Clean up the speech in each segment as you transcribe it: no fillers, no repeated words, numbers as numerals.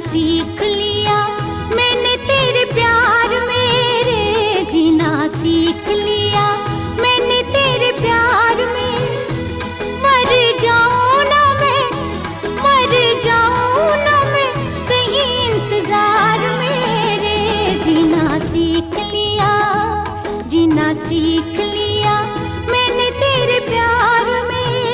सीख लिया मैंने तेरे प्यार में रे, जीना सीख लिया मैंने तेरे प्यार में। मर जाऊं ना मैं, मर जाऊं ना मैं कहीं इंतजार में रे, जीना सीख लिया, जीना सीख लिया मैंने तेरे प्यार में।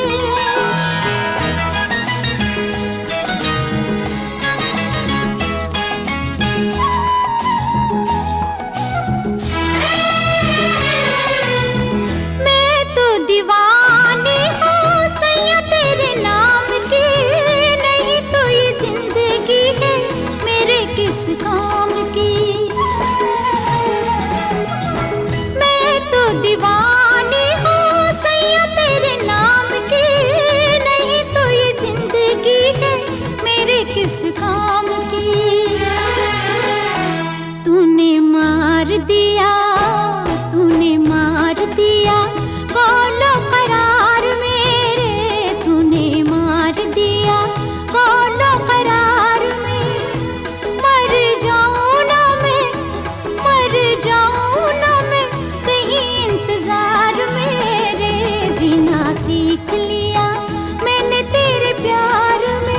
तूने मार दिया, तूने मार दिया बोलो करार मेरे, तूने मार दिया बोलो करार में। मर जाऊं ना मैं, मर जाऊं ना मैं कहीं इंतजार मेरे, जीना सीख लिया मैंने तेरे प्यार में।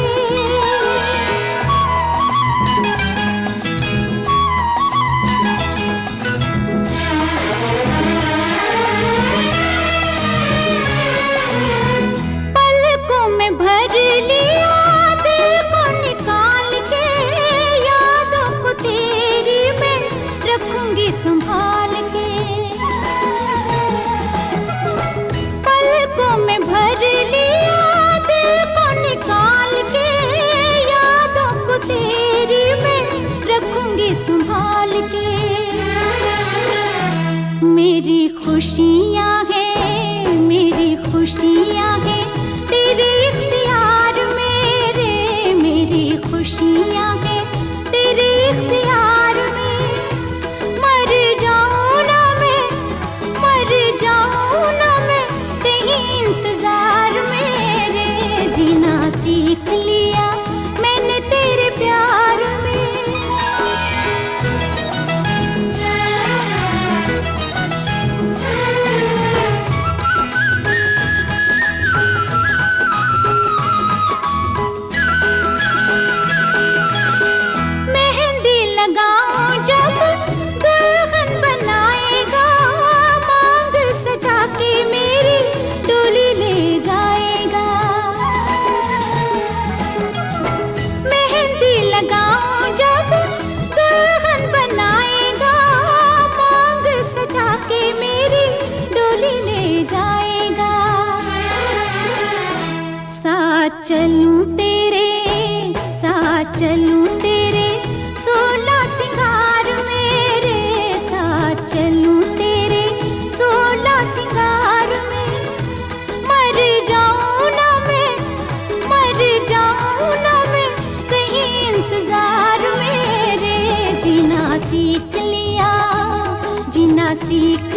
संभाल के पलकों में भर लिया, दिल को निकाल के यादों को तेरी मैं रखूंगी संभाल के। मेरी खुशियां हैं, मेरी खुशियां हैं तेरे इख्तियार मेरे, मेरी खुशियां हैं तेरे इख्तियार में। सीख लिया मैंने तेरे प्यार में। मेहंदी लगाऊं जब दुल्हन बनाएगा, मांग सजा के मेरी डोली ले जाएगा। लगाऊं जब दुल्हन बनाएगा, मांग सजा के मेरी डोली ले जाएगा। साथ चलूं तेरे, साथ चलूं तेरे 16 सिंगार मेरे, साथ चलूं तेरे 16 सिंगार में। मर जाऊं ना मैं, मर जाऊं ना मैं इंतजार मेरे, जीना सीख लिया, जीना सीख